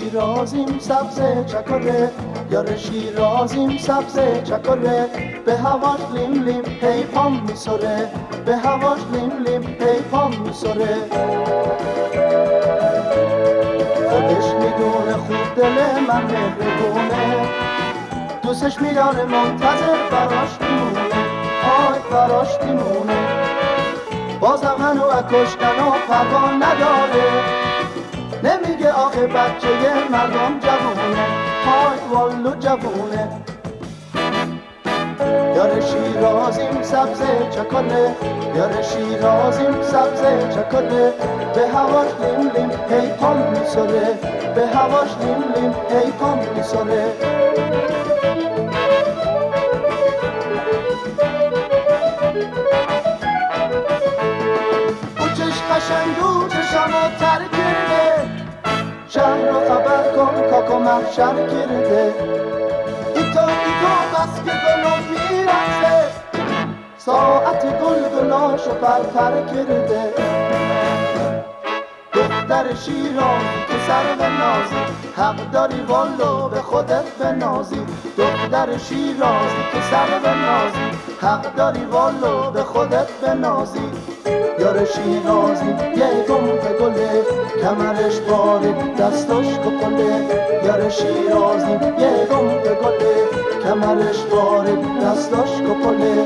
شیرازیم سبز چکره، یار شیرازیم سبز چکره، به هواش لیم لیم هی پام میسره، به هواش لیم لیم هی پام میسره. خودش میدونه خوب دل من مهربونه، دوستش میداره منتظر براش میمونه، آی براش میمونه. بازم هنو کشتن و پروا نداره، نمیگه آخه بچه مردم جوونه، های والو جوونه. یار شیرازیم سبز چکره، یار شیرازیم سبز چکره، به هواش لیم لیم هی پام میسره، به هواش لیم لیم هی پام میسره. قشنگو چشمو تر کرده، شهر رو خبر کن کاکو محشر کرده. ایتو بس که گلو میرسه، ساعت گل گلاشو پرپر کرده. دختر شیرازی که سر به نازی، حق داری والو به خودت بنازی. دختر شیرازی که سر به نازی، حق داری والو به خودت بنازی. یار شیرازی یه گمپ گله، کمرش باره دستاش کپله. یار شیرازی یه گمپ گله، کمرش باره دستاش کپله.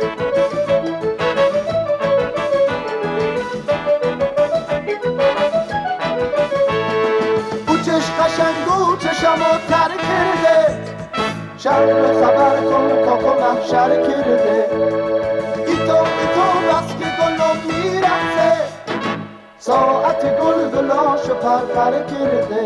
بوچش قشنگو چشمو تر کرده، شهر رو خبر کن کاکو محشر کرده. ایتو بس که گلو میرسه، ساعت گل گلاشو پرپر کرده.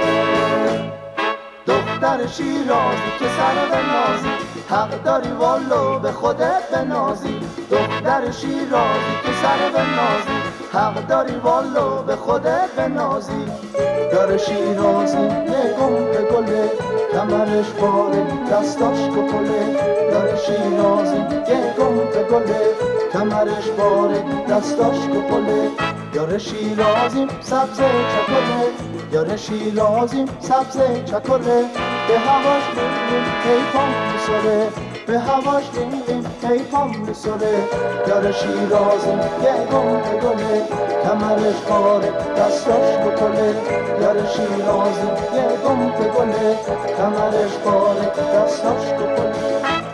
دختر شیرازی که سر به نازی، حق داری والو به خودت بنازی. دختر شیرازی که سر به نازی، حق داری والو به خودت بنازی. یار شیرازی یه گمپ گله، کمرش باره دستاش کپله. یار شیرازی یه گمپ گله، کمرش باره دستاش کپله. یار شیرازیم سبز چکره، یار شیرازیم سبز چکره، به هواش لیم لیم هی پام میسره، به هواش لیم لیم هی پام میسره. یار شیرازیم یه گمپ گله، کمرش باره دستاش کپله. یار شیرازیم یه گمپ گله، کمرش باره دستاش کپله.